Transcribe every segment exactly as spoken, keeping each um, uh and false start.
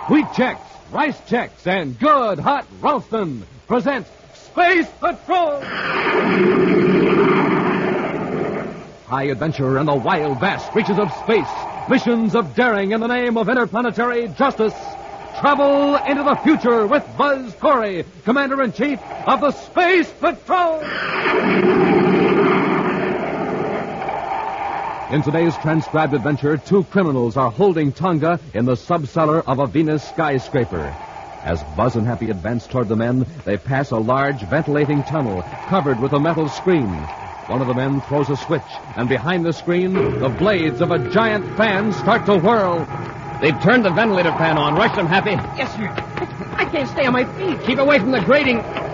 Wheat Chex, Rice Chex, and Good Hot Ralston present Space Patrol! High adventure in the wild, vast reaches of space. Missions of daring in the name of interplanetary justice. Travel into the future with Buzz Corey, Commander-in-Chief of the Space Patrol! In today's transcribed adventure, two criminals are holding Tonga in the subcellar of a Venus skyscraper. As Buzz and Happy advance toward the men, they pass a large ventilating tunnel covered with a metal screen. One of the men throws a switch, and behind the screen, the blades of a giant fan start to whirl. They've turned the ventilator fan on. Rush them, Happy. Yes, sir. I can't stay on my feet. Keep away from the grating.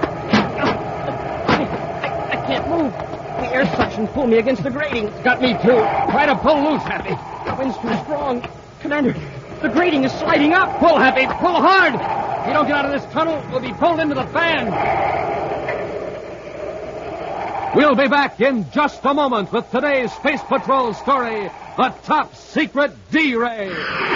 I, I, I can't move. The air suction pulled me against the grating. It's got me, too. Try to pull loose, Happy. The wind's too strong. Commander, the grating is sliding up. Pull, Happy. Pull hard. If you don't get out of this tunnel, we'll be pulled into the fan. We'll be back in just a moment with today's Space Patrol story, The Top Secret D-Ray.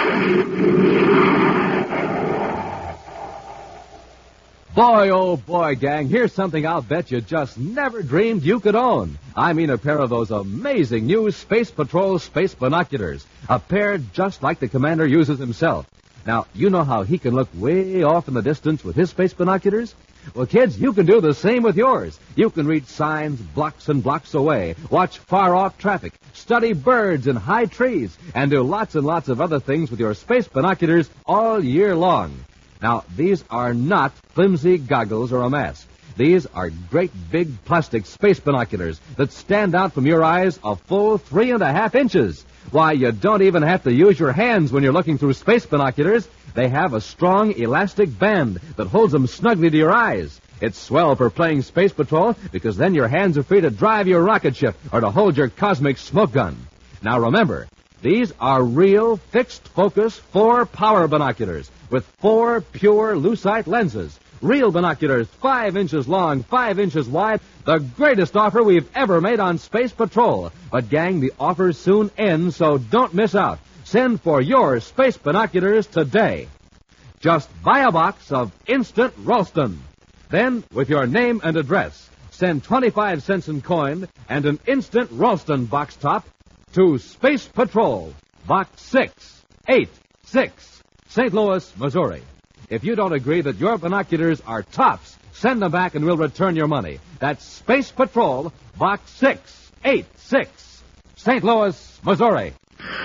Boy, oh boy, gang, here's something I'll bet you just never dreamed you could own. I mean a pair of those amazing new Space Patrol space binoculars. A pair just like the Commander uses himself. Now, you know how he can look way off in the distance with his space binoculars? Well, kids, you can do the same with yours. You can read signs blocks and blocks away, watch far-off traffic, study birds in high trees, and do lots and lots of other things with your space binoculars all year long. Now, these are not flimsy goggles or a mask. These are great big plastic space binoculars that stand out from your eyes a full three and a half inches. Why, you don't even have to use your hands when you're looking through space binoculars. They have a strong elastic band that holds them snugly to your eyes. It's swell for playing Space Patrol because then your hands are free to drive your rocket ship or to hold your cosmic smoke gun. Now remember, these are real fixed-focus four-power binoculars with four pure lucite lenses. Real binoculars, five inches long, five inches wide. The greatest offer we've ever made on Space Patrol. But, gang, the offer soon ends, so don't miss out. Send for your space binoculars today. Just buy a box of Instant Ralston. Then, with your name and address, send twenty-five cents in coin and an Instant Ralston box top to Space Patrol, Box six eight six, Saint Louis, Missouri. If you don't agree that your binoculars are tops, send them back and we'll return your money. That's Space Patrol, Box six eight six, Saint Louis, Missouri.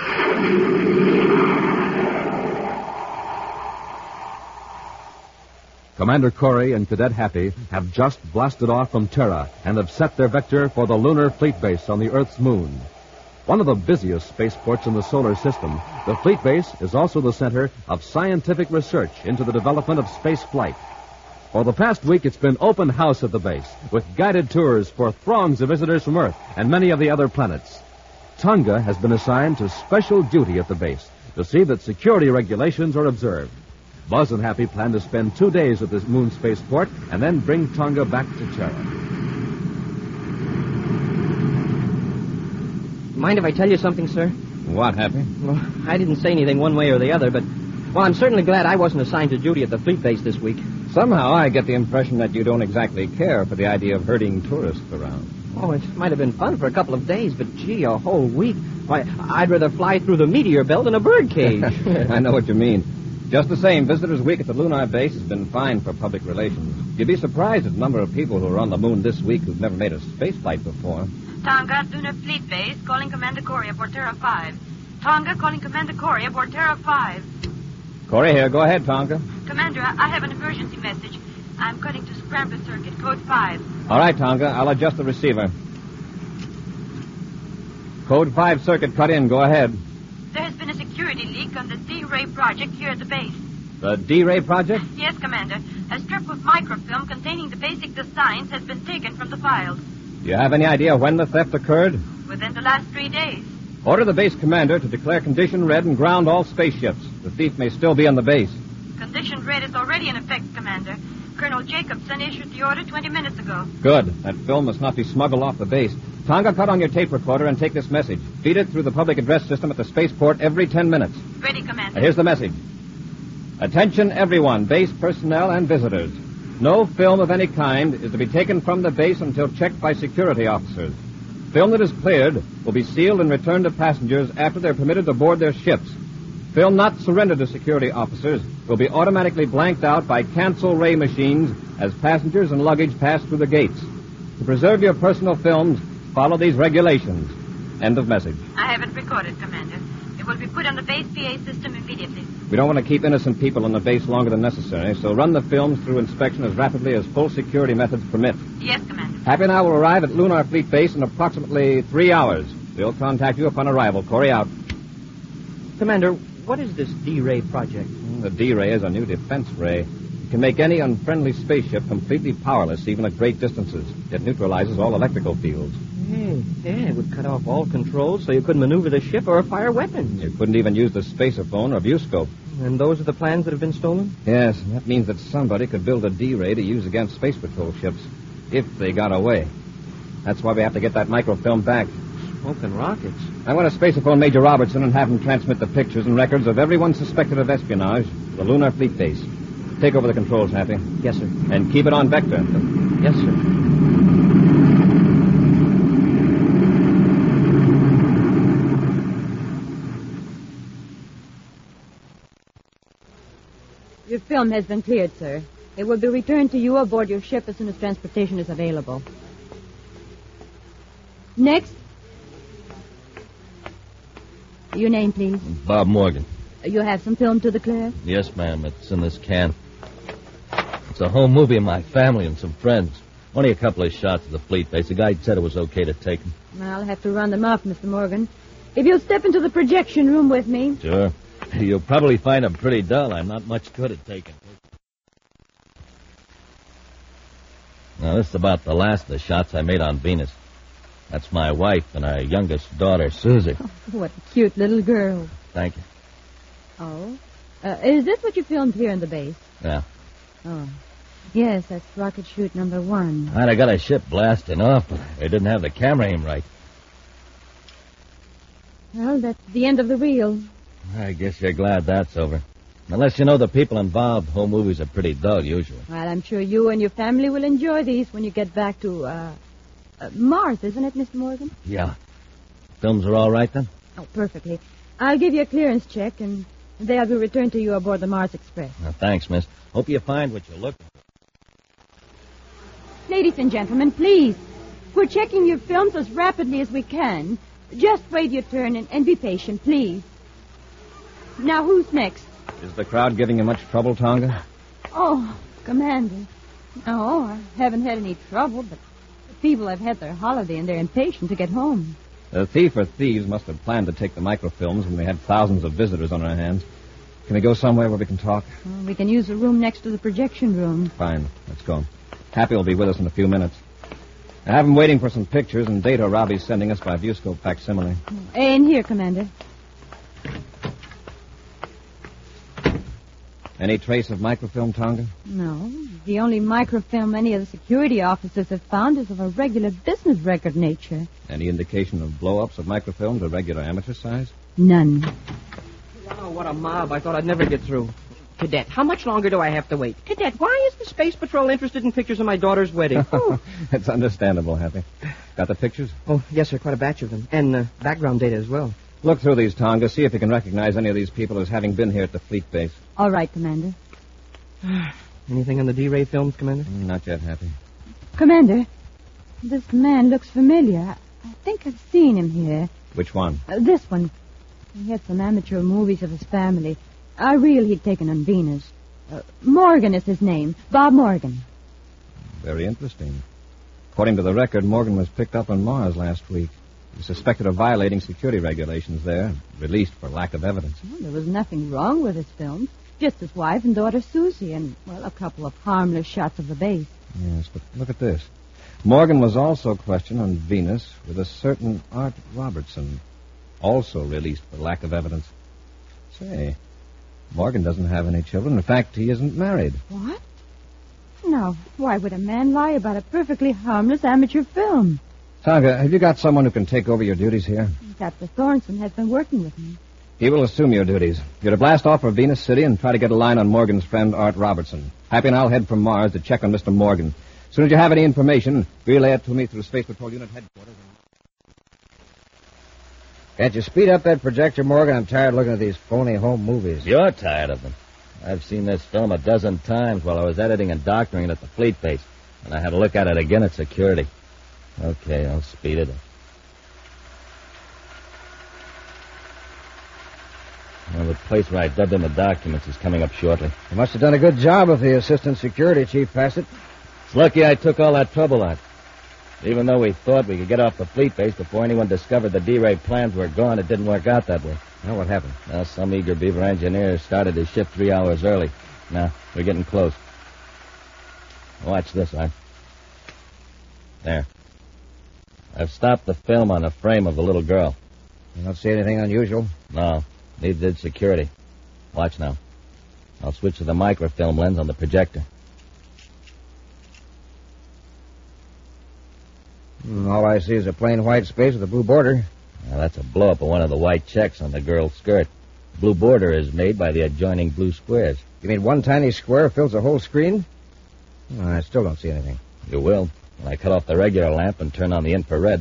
Commander Corey and Cadet Happy have just blasted off from Terra and have set their vector for the lunar fleet base on the Earth's moon. One of the busiest spaceports in the solar system, the fleet base is also the center of scientific research into the development of space flight. For the past week, it's been open house at the base, with guided tours for throngs of visitors from Earth and many of the other planets. Tonga has been assigned to special duty at the base to see that security regulations are observed. Buzz and Happy plan to spend two days at this moon spaceport and then bring Tonga back to Terra. Mind if I tell you something, sir? What, Happy? Well, I didn't say anything one way or the other, but, well, I'm certainly glad I wasn't assigned to duty at the fleet base this week. Somehow I get the impression that you don't exactly care for the idea of herding tourists around. Oh, it might have been fun for a couple of days, but, gee, a whole week. Why, I'd rather fly through the meteor belt in a bird cage. I know what you mean. Just the same, Visitors Week at the Lunar Base has been fine for public relations. You'd be surprised at the number of people who are on the moon this week who've never made a space flight before. Tonga, Lunar Fleet Base, calling Commander Corey aboard Terra five. Tonga, calling Commander Corey aboard Terra five. Corey here. Go ahead, Tonga. Commander, I have an emergency message. I'm cutting to Scrambler Circuit, code five. All right, Tonga. I'll adjust the receiver. Code five circuit cut in. Go ahead. There has been a security leak on the D-Ray project here at the base. The D-Ray project? Yes, Commander. A strip of microfilm containing the basic designs has been taken from the files. Do you have any idea when the theft occurred? Within the last three days. Order the base commander to declare condition red and ground all spaceships. The thief may still be on the base. Condition red is already in effect, Commander. Colonel Jacobson issued the order twenty minutes ago. Good. That film must not be smuggled off the base. Tonga, cut on your tape recorder and take this message. Feed it through the public address system at the spaceport every ten minutes. Ready, Commander. Now, here's the message. Attention everyone, base personnel and visitors. No film of any kind is to be taken from the base until checked by security officers. Film that is cleared will be sealed and returned to passengers after they're permitted to board their ships. Film not surrendered to security officers will be automatically blanked out by cancel ray machines as passengers and luggage pass through the gates. To preserve your personal films, follow these regulations. End of message. I have it recorded, Commander. It will be put on the base P A system immediately. We don't want to keep innocent people on the base longer than necessary, so run the films through inspection as rapidly as full security methods permit. Yes, Commander. Happy and I will arrive at Lunar Fleet Base in approximately three hours. We'll contact you upon arrival. Corey out. Commander, what is this D-Ray project? The D-Ray is a new defense ray. It can make any unfriendly spaceship completely powerless, even at great distances. It neutralizes all electrical fields. Hey, yeah, it would cut off all controls so you couldn't maneuver the ship or fire weapons. You couldn't even use the spacerphone or viewscope. And those are the plans that have been stolen? Yes, and that means that somebody could build a D-Ray to use against Space Patrol ships, if they got away. That's why we have to get that microfilm back. Smoking rockets. I want to spaceophone Major Robertson and have him transmit the pictures and records of everyone suspected of espionage to the Lunar Fleet Base. Take over the controls, Happy. Yes, sir. And keep it on vector. Yes, sir. Your film has been cleared, sir. It will be returned to you aboard your ship as soon as transportation is available. Next. Your name, please. Bob Morgan. You have some film to declare? Yes, ma'am. It's in this can. It's a home movie of my family and some friends. Only a couple of shots of the fleet base. The guide said it was okay to take them. I'll have to run them off, Mister Morgan. If you'll step into the projection room with me. Sure. You'll probably find them pretty dull. I'm not much good at taking. Now, this is about the last of the shots I made on Venus. That's my wife and our youngest daughter, Susie. Oh, what a cute little girl. Thank you. Oh? Uh, is this what you filmed here in the base? Yeah. Oh. Yes, that's rocket chute number one. I'd have got a ship blasting off, but they didn't have the camera aim right. Well, that's the end of the reel. I guess you're glad that's over. Unless you know the people involved, home movies are pretty dull, usually. Well, I'm sure you and your family will enjoy these when you get back to, uh, uh Mars, isn't it, Mister Morgan? Yeah. Films are all right, then? Oh, perfectly. I'll give you a clearance check, and they'll be returned to you aboard the Mars Express. Well, thanks, miss. Hope you find what you're looking for. Ladies and gentlemen, please. We're checking your films as rapidly as we can. Just wait your turn and, and be patient, please. Now, who's next? Is the crowd giving you much trouble, Tonga? Oh, Commander. No, I haven't had any trouble, but the people have had their holiday and they're impatient to get home. The thief or thieves must have planned to take the microfilms when we had thousands of visitors on our hands. Can we go somewhere where we can talk? Well, we can use the room next to the projection room. Fine. Let's go. Happy will be with us in a few minutes. I have him waiting for some pictures and data Robbie's sending us by viewscope facsimile. In here, Commander. Any trace of microfilm, Tonga? No. The only microfilm any of the security officers have found is of a regular business record nature. Any indication of blow-ups of microfilm to regular amateur size? None. Wow, what a mob. I thought I'd never get through. Cadet, how much longer do I have to wait? Cadet, why is the Space Patrol interested in pictures of my daughter's wedding? Oh. It's understandable, Happy. Got the pictures? Oh, yes, sir, quite a batch of them. And uh, background data as well. Look through these, Tonga. See if you can recognize any of these people as having been here at the fleet base. All right, Commander. Anything on the D-Ray films, Commander? Mm, not yet, Happy. Commander, this man looks familiar. I, I think I've seen him here. Which one? Uh, this one. He had some amateur movies of his family. A reel he'd taken on Venus. Uh, Morgan is his name. Bob Morgan. Very interesting. According to the record, Morgan was picked up on Mars last week. He's suspected of violating security regulations there, released for lack of evidence. Well, there was nothing wrong with his films. Just his wife and daughter Susie, and, well, a couple of harmless shots of the base. Yes, but look at this. Morgan was also questioned on Venus with a certain Art Robertson, also released for lack of evidence. Say, Morgan doesn't have any children. In fact, he isn't married. What? Now, why would a man lie about a perfectly harmless amateur film? Tonga, have you got someone who can take over your duties here? Captain Thornton has been working with me. He will assume your duties. You're to blast off for Venus City and try to get a line on Morgan's friend, Art Robertson. Happy and I'll head from Mars to check on Mister Morgan. As soon as you have any information, relay it to me through Space Patrol Unit headquarters. Can't you speed up that projector, Morgan? I'm tired looking at these phony home movies. You're tired of them. I've seen this film a dozen times while I was editing and doctoring it at the fleet base, and I had to look at it again at security. Okay, I'll speed it up. Well, the place where I dubbed in the documents is coming up shortly. You must have done a good job if the assistant security chief passed it. It's lucky I took all that trouble out. Even though we thought we could get off the fleet base before anyone discovered the D-Ray plans were gone, it didn't work out that way. Now, what happened? Well, some eager beaver engineers started his shift three hours early. Now, we're getting close. Watch this, Art. There. I've stopped the film on the frame of the little girl. You don't see anything unusual? No, neither did security. Watch now. I'll switch to the microfilm lens on the projector. Mm, all I see is a plain white space with a blue border. Now, that's a blow-up of one of the white checks on the girl's skirt. The blue border is made by the adjoining blue squares. You mean one tiny square fills the whole screen? Oh, I still don't see anything. You will, when I cut off the regular lamp and turn on the infrared.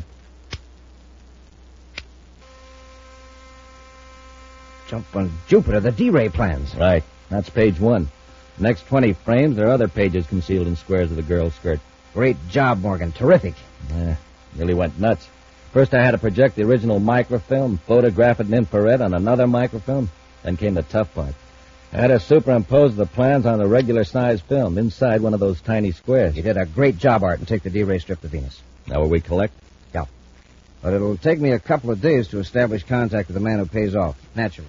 Jump on Jupiter, the D-Ray plans. Right. That's page one. The next twenty frames, there are other pages concealed in squares of the girl's skirt. Great job, Morgan. Terrific. Yeah, really went nuts. First I had to project the original microfilm, photograph it in infrared on another microfilm. Then came the tough part. I had to superimpose the plans on the regular-sized film inside one of those tiny squares. You did a great job, Art, and take the D-Ray strip to Venus. Now will we collect? Yeah. But it'll take me a couple of days to establish contact with the man who pays off. Naturally.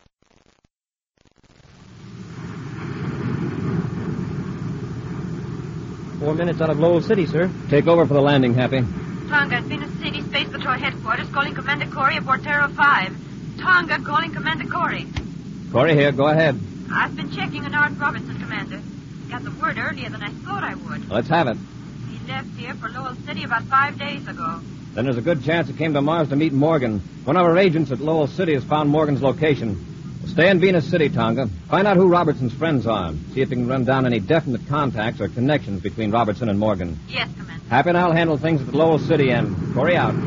Four minutes out of Lowell City, sir. Take over for the landing, Happy. Tonga at Venus City Space Patrol Headquarters, calling Commander Corey aboard Terra five. Tonga calling Commander Corey. Corey here, go ahead. I've been checking on Art Robertson, Commander. Got the word earlier than I thought I would. Let's have it. He left here for Lowell City about five days ago. Then there's a good chance he came to Mars to meet Morgan. One of our agents at Lowell City has found Morgan's location. Stay in Venus City, Tonga. Find out who Robertson's friends are. See if you can run down any definite contacts or connections between Robertson and Morgan. Yes, Commander. Happy and I'll handle things at the Lowell City end. Corey out.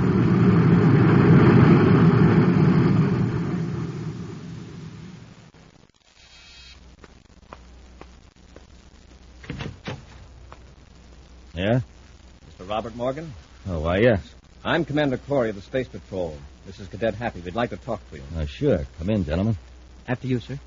Yeah? Mister Robert Morgan? Oh, why, yes. I'm Commander Corey of the Space Patrol. This is Cadet Happy. We'd like to talk to you. Uh, sure. Come in, gentlemen. After you, sir.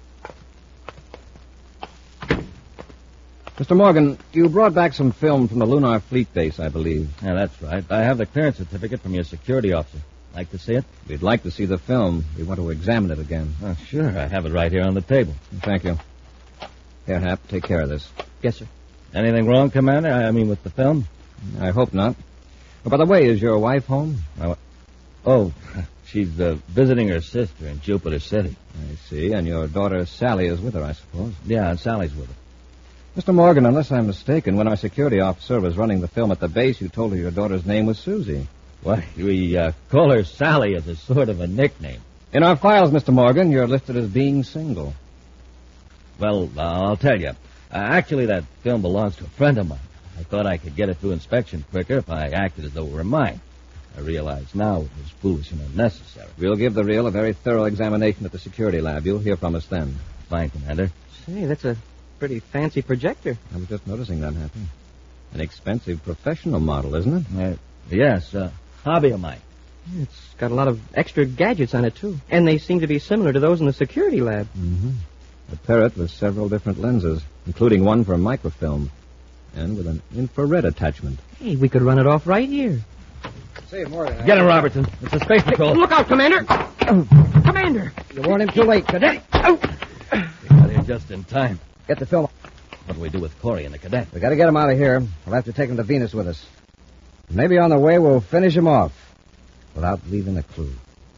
Mister Morgan, you brought back some film from the Lunar Fleet Base, I believe. Yeah, that's right. I have the clearance certificate from your security officer. Like to see it? We'd like to see the film. We want to examine it again. Oh, sure. I have it right here on the table. Thank you. Here, Hap, take care of this. Yes, sir. Anything wrong, Commander? I mean, with the film? I hope not. Oh, by the way, is your wife home? Uh, oh, she's uh, visiting her sister in Jupiter City. I see. And your daughter Sally is with her, I suppose. Yeah, and Sally's with her. Mister Morgan, unless I'm mistaken, when our security officer was running the film at the base, you told her your daughter's name was Susie. Why, we uh, call her Sally as a sort of a nickname. In our files, Mister Morgan, you're listed as being single. Well, uh, I'll tell you. Uh, actually, that film belongs to a friend of mine. I thought I could get it through inspection quicker if I acted as though it were mine. I realize now it was foolish and unnecessary. We'll give the reel a very thorough examination at the security lab. You'll hear from us then. Fine, Commander. Say, that's a pretty fancy projector. I was just noticing that, Happy. An expensive professional model, isn't it? Uh, yes, uh, hobby of mine. It's got a lot of extra gadgets on it, too. And they seem to be similar to those in the security lab. Mm-hmm. A Parrot with several different lenses, including one for microfilm, and with an infrared attachment. Hey, we could run it off right here. Say, Morgan. Get him, Robertson. It's the Space Patrol. Look out, Commander! Oh, Commander! You warned him too late, Cadet. Oh. We got here just in time. Get the film. What do we do with Corey and the cadet? We got to get him out of here. We'll have to take him to Venus with us. Maybe on the way we'll finish him off without leaving a clue.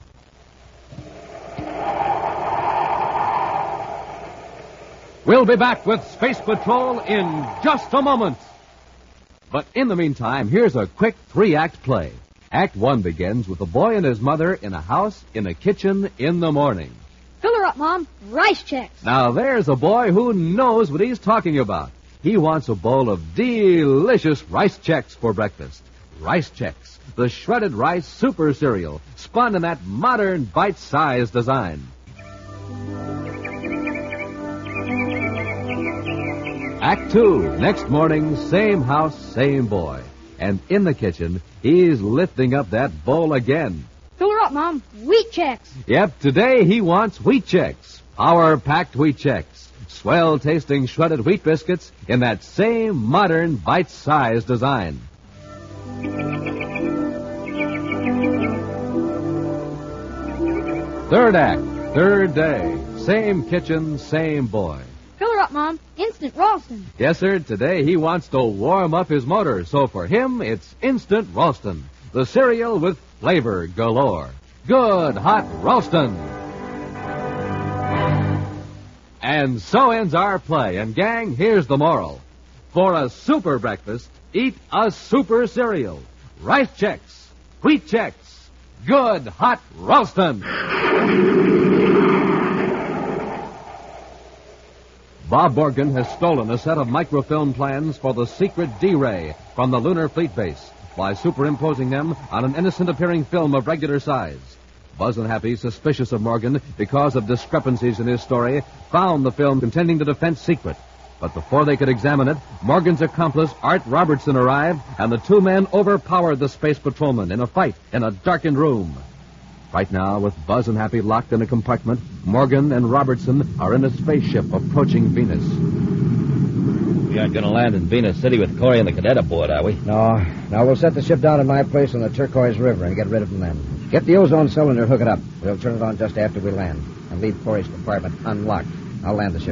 We'll be back with Space Patrol in just a moment. But in the meantime, here's a quick three-act play. Act one begins with the boy and his mother in a house in a kitchen in the morning. Fill her up, Mom. Rice Chex. Now there's a boy who knows what he's talking about. He wants a bowl of delicious Rice Chex for breakfast. Rice Chex, the shredded rice super cereal, spun in that modern bite-sized design. Act two, next morning, same house, same boy. And in the kitchen, he's lifting up that bowl again. Fill her up, Mom. Wheat Chex. Yep, today he wants Wheat Chex. Power-packed Wheat Chex. Swell-tasting shredded wheat biscuits in that same modern bite-sized design. Third act, third day. Same kitchen, same boy. Fill her up, Mom. Instant Ralston. Yes, sir. Today he wants to warm up his motor, so for him it's Instant Ralston, the cereal with flavor galore. Good hot Ralston. And so ends our play. And gang, here's the moral. For a super breakfast, eat a super cereal. Rice Chex, Wheat Chex, good hot Ralston. Bob Morgan has stolen a set of microfilm plans for the secret D-Ray from the Lunar Fleet Base by superimposing them on an innocent-appearing film of regular size. Buzz and Happy, suspicious of Morgan because of discrepancies in his story, found the film containing the defense secret. But before they could examine it, Morgan's accomplice, Art Robertson, arrived, and the two men overpowered the space patrolman in a fight in a darkened room. Right now, with Buzz and Happy locked in a compartment, Morgan and Robertson are in a spaceship approaching Venus. We aren't going to land in Venus City with Corey and the cadet aboard, are we? No. No, we'll set the ship down at my place on the Turquoise River and get rid of them then. Get the ozone cylinder, hook it up. We'll turn it on just after we land. And leave Corey's compartment unlocked. I'll land the ship.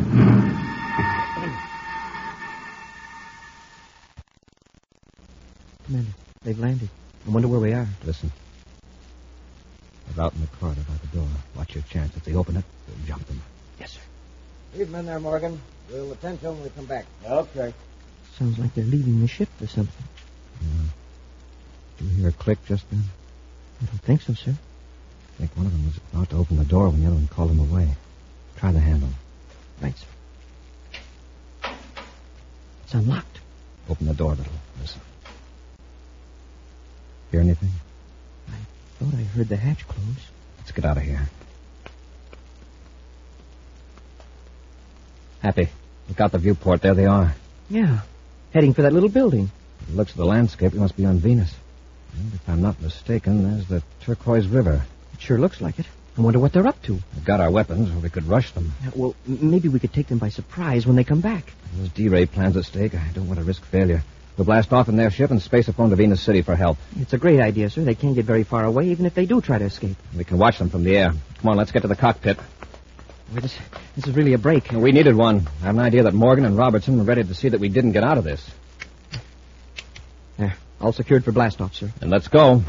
Commander, they've landed. I wonder where we are. Listen. They're out in the corridor by the door. Watch your chance. If they open it, we'll jump them. Yes, sir. Leave them in there, Morgan. We'll attend to them when we come back. Okay. Sounds like they're leaving the ship or something. Yeah. Did you hear a click just then? I don't think so, sir. I think one of them was about to open the door when the other one called him away. Try the handle. Right, sir. It's unlocked. Open the door a little. Listen. Hear anything? I thought I heard the hatch close. Let's get out of here. Happy. Look out the viewport. There they are. Yeah. Heading for that little building. It looks at the landscape. We must be on Venus. And if I'm not mistaken, there's the Turquoise River. It sure looks like it. I wonder what they're up to. We've got our weapons, or we could rush them. Uh, well, m- maybe we could take them by surprise when they come back. There's D-Ray plans at stake. I don't want to risk failure. We'll blast off in their ship and space a phone to Venus City for help. It's a great idea, sir. They can't get very far away, even if they do try to escape. We can watch them from the air. Come on, let's get to the cockpit. Well, this, this is really a break. We needed one. I have an idea that Morgan and Robertson were ready to see that we didn't get out of this. There. All secured for blast-off, sir. And let's go.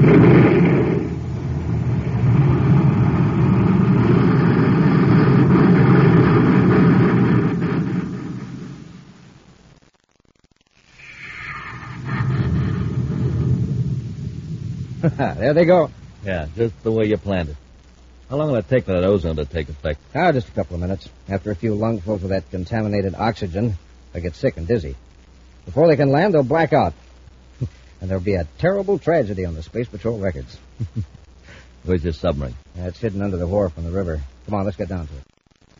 There they go. Yeah, just the way you planned it. How long will it take for that ozone to take effect? Ah, just a couple of minutes. After a few lungfuls of that contaminated oxygen, they get sick and dizzy. Before they can land, they'll black out. And there'll be a terrible tragedy on the Space Patrol records. Where's your submarine? Yeah, it's hidden under the wharf on the river. Come on, let's get down to it.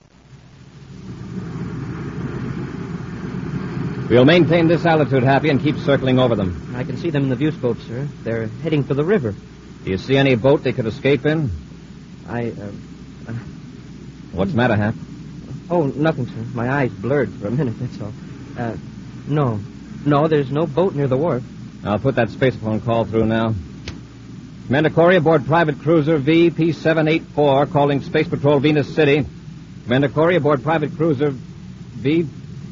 We'll maintain this altitude, Happy, and keep circling over them. I can see them in the viewscope, sir. They're heading for the river. Do you see any boat they could escape in? I, uh... uh What's the matter, Hap? oh, nothing, sir. My eyes blurred for a minute, that's all. Uh, no. No, there's no boat near the wharf. I'll put that spacephone call through now. Commander Corey aboard private cruiser V P seven eight four, calling Space Patrol Venus City. Commander Corey aboard private cruiser V...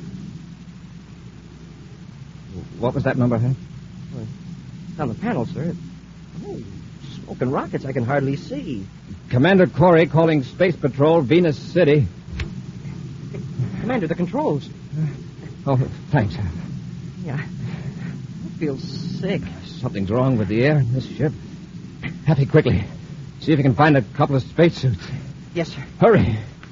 What was that number, Hap? It's on the panel, sir. Oh, smoking rockets I can hardly see. Commander Corey calling Space Patrol Venus City. Commander, the controls. Oh, thanks, Hap. Yeah. I feel sick. Something's wrong with the air in this ship. Happy, quickly. See if you can find a couple of spacesuits. Yes, sir. Hurry.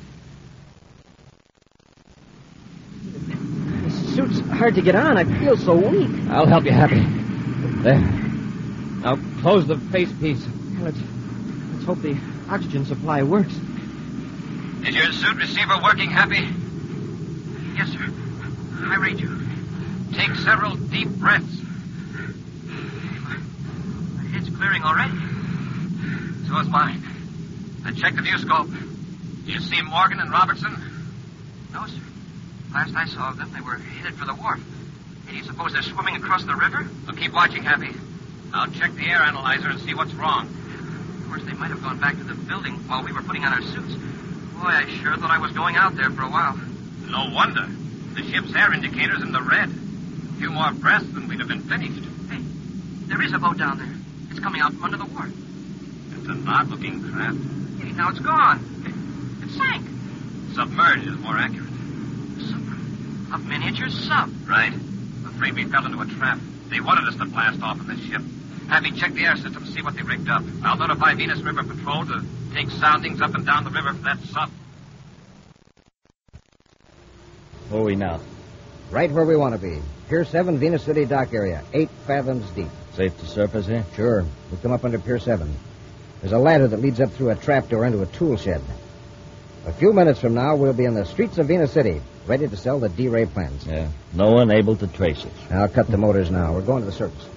The suit's hard to get on. I feel so weak. I'll help you, Happy. There. Now close the face piece. Let's, let's hope the oxygen supply works. Is your suit receiver working, Happy? Yes, sir. I read you. Take several deep breaths. My head's clearing already. So is mine. Then check the view scope. Do you see Morgan and Robertson? No, sir. Last I saw of them, they were headed for the wharf. Do you suppose they're swimming across the river? Well, keep watching, Happy. I'll check the air analyzer and see what's wrong. Of course, they might have gone back to the building while we were putting on our suits. Boy, I sure thought I was going out there for a while. No wonder. The ship's air indicator's in the red. A few more breaths and we'd have been finished. Hey, there is a boat down there. It's coming out from under the wharf. It's an odd-looking craft. Hey, now it's gone. It, it sank. Submerged is more accurate. Sub- a miniature sub. Right. Afraid we fell into a trap. They wanted us to blast off in this ship. Happy, check the air system, see what they rigged up. I'll notify Venus River Patrol to take soundings up and down the river for that sub. Where are we now? Right where we want to be. Pier seven, Venus City dock area. Eight fathoms deep. Safe to surface here? Sure. We'll come up under Pier seven. There's a ladder that leads up through a trapdoor into a tool shed. A few minutes from now, we'll be in the streets of Venus City, ready to sell the D-Ray plans. Yeah. No one able to trace us. I'll cut the motors now. We're going to the surface.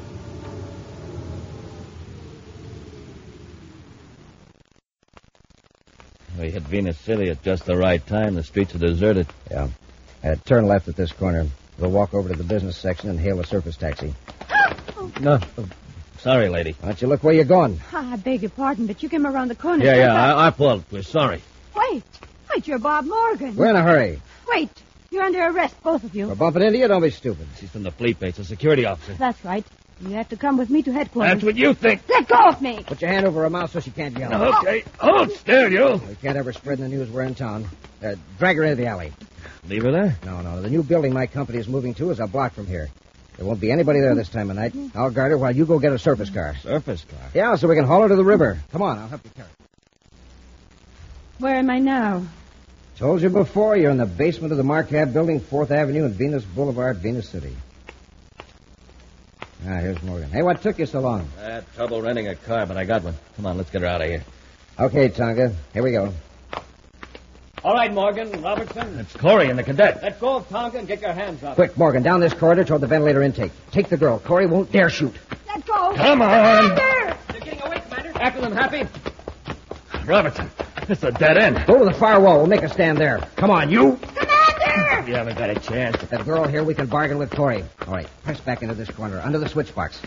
We hit Venus City at just the right time. The streets are deserted. Yeah. Uh, turn left at this corner. We'll walk over to the business section and hail a surface taxi. No. Oh, sorry, lady. Why don't you look where you're going? Ah, I beg your pardon, but you came around the corner. Yeah, so yeah, fast. I, our fault. We're sorry. Wait. Wait, you're Bob Morgan. We're in a hurry. Wait. You're under arrest, both of you. We're bumping into you. Don't be stupid. She's from the fleet base, a security officer. That's right. You have to come with me to headquarters. That's what you think. Let go of me. Put your hand over her mouth so she can't yell. Okay. Hold still, you. We can't ever spread the news we're in town. Uh, drag her into the alley. Leave her there? No, no. The new building my company is moving to is a block from here. There won't be anybody there this time of night. I'll guard her while you go get a surface car. Surface car? Yeah, so we can haul her to the river. Come on, I'll help you carry her. Where am I now? Told you before, you're in the basement of the Marcab building, fourth Avenue and Venus Boulevard, Venus City. Ah, here's Morgan. Hey, what took you so long? I had trouble renting a car, but I got one. Come on, let's get her out of here. Okay, Tonga. Here we go. All right, Morgan, Robertson. It's Corey and the cadet. Let go of Tonga and get your hands up. Quick, Morgan, down this corridor toward the ventilator intake. Take the girl. Corey won't dare shoot. Let go. Come on. Commander! They're getting away, Commander. After them, Happy. Robertson, it's a dead end. Go to the far wall. We'll make a stand there. Come on, you. Commander! You haven't got a chance. With that girl here, we can bargain with Corey. All right, press back into this corner, under the switch box.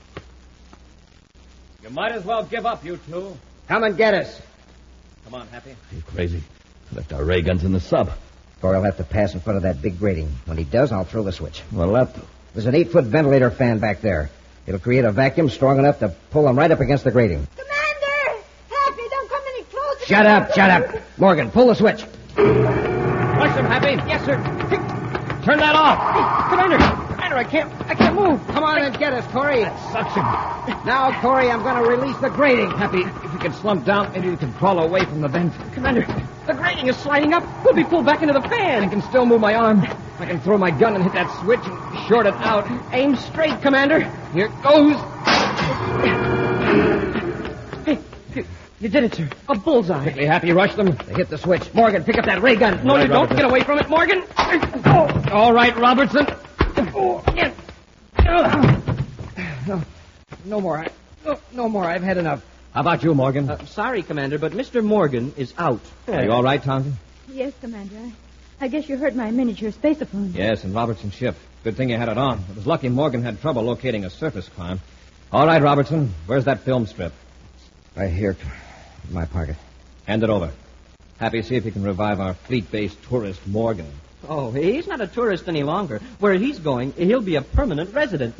You might as well give up, you two. Come and get us. Come on, Happy. You crazy. Left our ray guns in the sub. Corey will have to pass in front of that big grating. When he does, I'll throw the switch. Well, that... There's an eight-foot ventilator fan back there. It'll create a vacuum strong enough to pull them right up against the grating. Commander! Happy, don't come any closer. Shut up, shut up. Morgan, pull the switch. Rush them, Happy. Yes, sir. Turn that off. Hey, Commander. Commander, I can't, I can't move. Come on and get us, Corey. Suction. Now, Corey, I'm going to release the grating. Happy, if you can slump down, maybe you can crawl away from the vent. Commander, the grating is sliding up. We'll be pulled back into the fan. I can still move my arm. I can throw my gun and hit that switch and short it out. Aim straight, Commander. Here it goes. Hey, you, you did it, sir. A bullseye. Quickly, Happy, rush them. They hit the switch. Morgan, pick up that ray gun. No, you don't. Get away from it, Morgan. Oh. All right, Robertson. Oh, yeah. No, no more. I, no, no more. I've had enough. How about you, Morgan? Uh, sorry, Commander, but Mister Morgan is out. Are you all right, Tonga? Yes, Commander. I, I guess you heard my miniature spaceophone. Yes, and Robertson's ship. Good thing you had it on. It was lucky Morgan had trouble locating a surface climb. All right, Robertson. Where's that film strip? Right here. In my pocket. Hand it over. Happy, see if you can revive our fleet-based tourist, Morgan. Oh, he's not a tourist any longer. Where he's going, he'll be a permanent resident.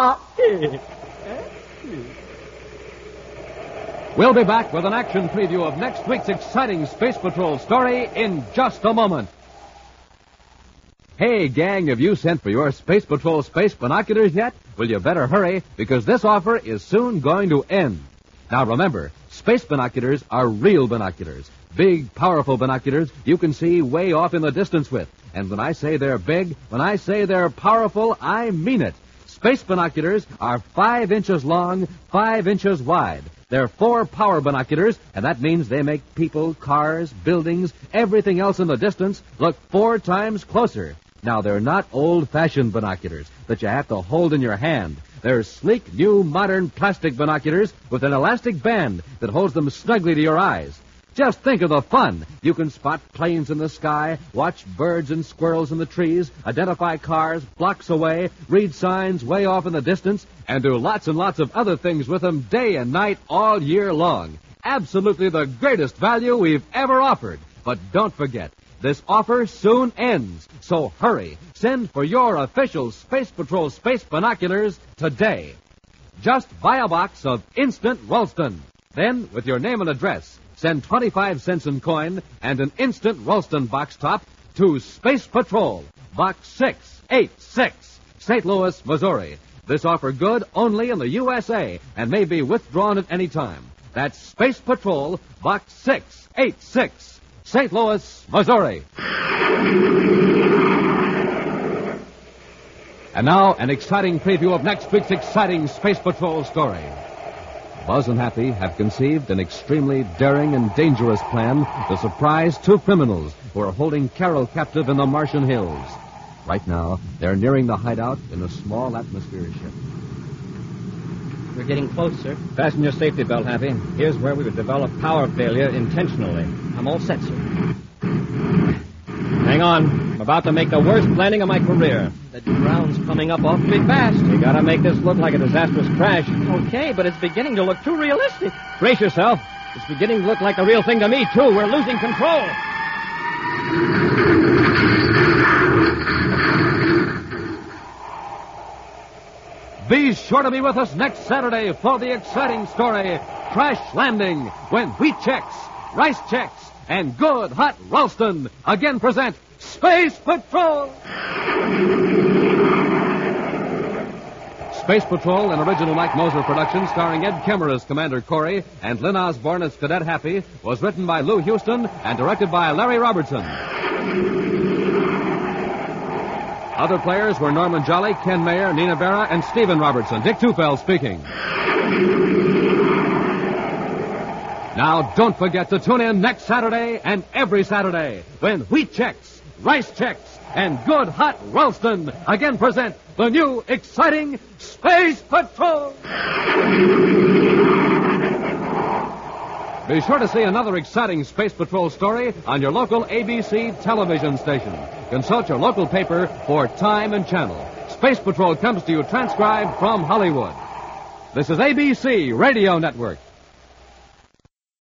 We'll be back with an action preview of next week's exciting Space Patrol story in just a moment. Hey, gang, have you sent for your Space Patrol space binoculars yet? Well, you better hurry, because this offer is soon going to end. Now, remember, space binoculars are real binoculars. Big, powerful binoculars you can see way off in the distance with. And when I say they're big, when I say they're powerful, I mean it. Space binoculars are five inches long, five inches wide. They're four power binoculars, and that means they make people, cars, buildings, everything else in the distance look four times closer. Now, they're not old-fashioned binoculars that you have to hold in your hand. They're sleek, new, modern plastic binoculars with an elastic band that holds them snugly to your eyes. Just think of the fun. You can spot planes in the sky, watch birds and squirrels in the trees, identify cars blocks away, read signs way off in the distance, and do lots and lots of other things with them day and night all year long. Absolutely the greatest value we've ever offered. But don't forget, this offer soon ends. So hurry. Send for your official Space Patrol space binoculars today. Just buy a box of Instant Ralston. Then, with your name and address, send twenty-five cents in coin and an Instant Ralston box top to Space Patrol, Box six eighty-six, Saint Louis, Missouri. This offer good only in the U S A and may be withdrawn at any time. That's Space Patrol, Box six eighty-six, Saint Louis, Missouri. And now, an exciting preview of next week's exciting Space Patrol story. Buzz and Happy have conceived an extremely daring and dangerous plan to surprise two criminals who are holding Carol captive in the Martian hills. Right now, they're nearing the hideout in a small atmosphere ship. We're getting close, sir. Fasten your safety belt, Happy. Here's where we would develop power failure intentionally. I'm all set, sir. Hang on. I'm about to make the worst landing of my career. The ground's coming up awfully fast. You gotta make this look like a disastrous crash. Okay, but it's beginning to look too realistic. Brace yourself. It's beginning to look like the real thing to me, too. We're losing control. Be sure to be with us next Saturday for the exciting story, Crash Landing, when Wheat Chex, Rice Chex, and Good Hot Ralston again present Space Patrol! Space Patrol, an original Mike Moser production starring Ed Kemmer as Commander Corey and Lynn Osborne as Cadet Happy, was written by Lou Houston and directed by Larry Robertson. Other players were Norman Jolly, Ken Mayer, Nina Berra, and Stephen Robertson. Dick Tufeld speaking. Now, don't forget to tune in next Saturday and every Saturday when Wheat Chex, Rice Chex, and Good Hot Ralston again present the new, exciting Space Patrol! Be sure to see another exciting Space Patrol story on your local A B C television station. Consult your local paper for time and channel. Space Patrol comes to you transcribed from Hollywood. This is A B C Radio Network.